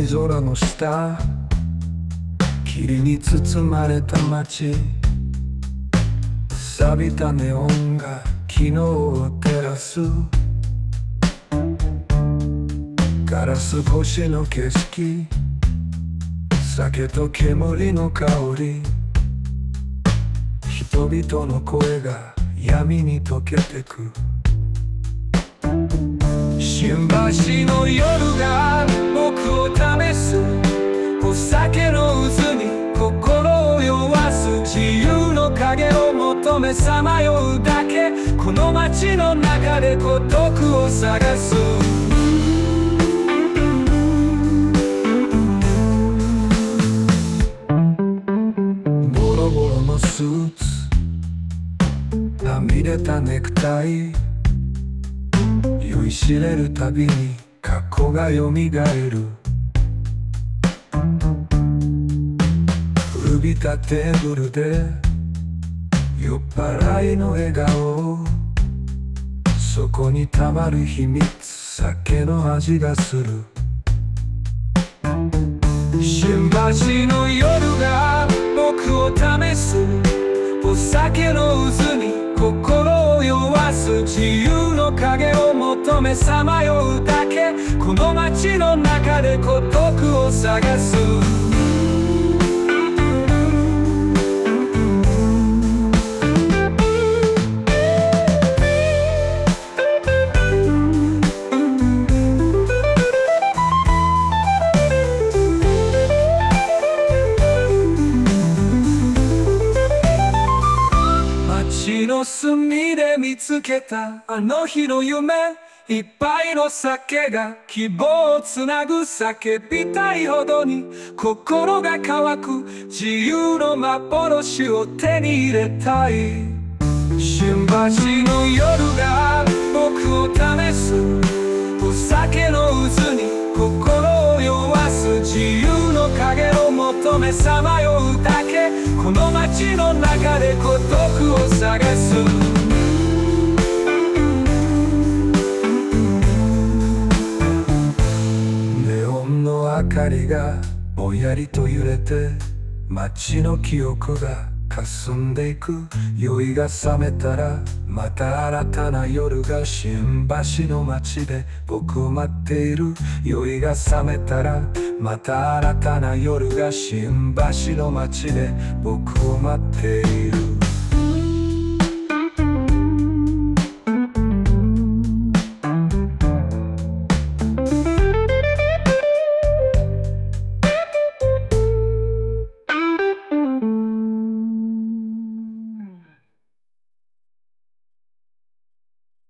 い空の下、霧に包まれた街、錆びたネオンが昨日を照らす。ガラス越しの景色、酒と煙の香り、人々の声が闇に溶けてく。新橋の夜が僕を試す。お酒の渦に心を酔わす。自由の影を求めさまようだけ。この街の中で孤独を探す。ボロボロのスーツ、はみ出たネクタイ、酔いしれるたびに過去がよみがえる。古びたテーブルで酔っ払いの笑顔、そこにたまる秘密、酒の味がする。新橋の夜が僕を試す。お酒の渦に心を酔わす。自由の影を求めさまようだけ。この街の中で孤独を探す。街の隅で見つけたあの日の夢、一杯の酒が希望をつなぐ。叫びたいほどに心が乾く。自由の幻を手に入れたい。新橋の夜が僕を試す。お酒の渦に心を酔わす。自由の影を求めさまようだけ。この街の中で孤独を探す。ネオンの明かりがぼんやりと揺れて、街の記憶が霞んでいく。酔いが覚めたらまた新たな夜が新橋の街で僕を待っている。酔いが覚めたらまた新たな夜が新橋の街で僕を待っている。